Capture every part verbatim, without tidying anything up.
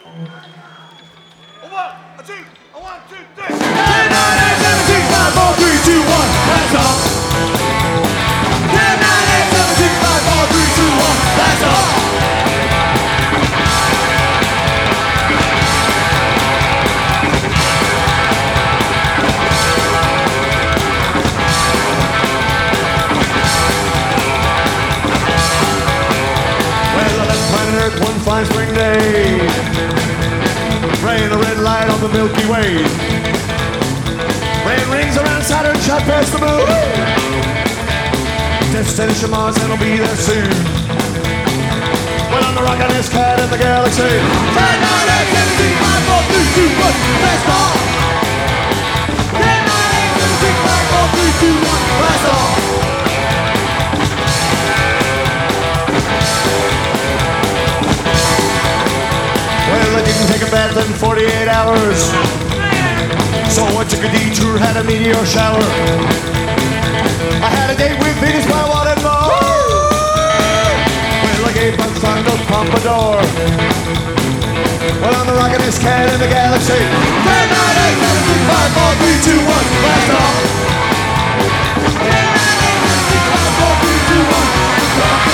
A one, a two, a one, two, three. ten, nine, eight, seven, six, five, four, three, two, one. That's all. ten, nine, eight, seven, six, five, four, three, two, one. That's all. Well, I left planet Earth one fine spring day, praying a red light on the Milky Way. Rain rings around Saturn, shot past the moon. Destination Mars, and I'll be there soon. Well, I'm the rockin'est cat in the galaxy. ten, nine, eight, seven, six, five, four, three, two, one. Blast off. ten, nine, eight, seven, six, five, four, three, two, one. Blast off. Well, I didn't take a bath in forty-eight hours, so I took a detour, had a meteor shower. I had a date with Venus, but I wanted more. Well, I gave my son a pompadour. Well, I'm the rockin'est cat in the galaxy. ten, nine, eight, seven, six, five, four, three, two, one. Blast off. ten, nine, eight, seven, six, five, four, three, two, one. Blast off.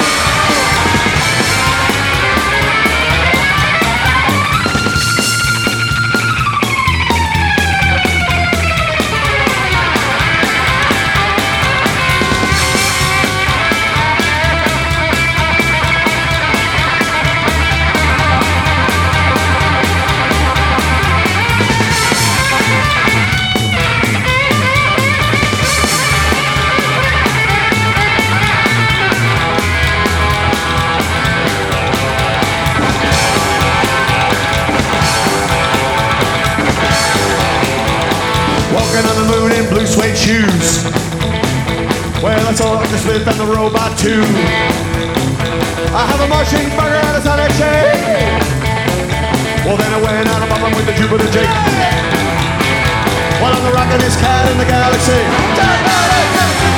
Walking on the moon in blue suede shoes. Well, that's all Doctor Smith and the robot too. I have a Martian burger and a Sonic shake. Well, then I went out and bumping with the Jupiter Jake. Well, I'm the rockin'est cat in the galaxy. ten, nine, eight, seven, six,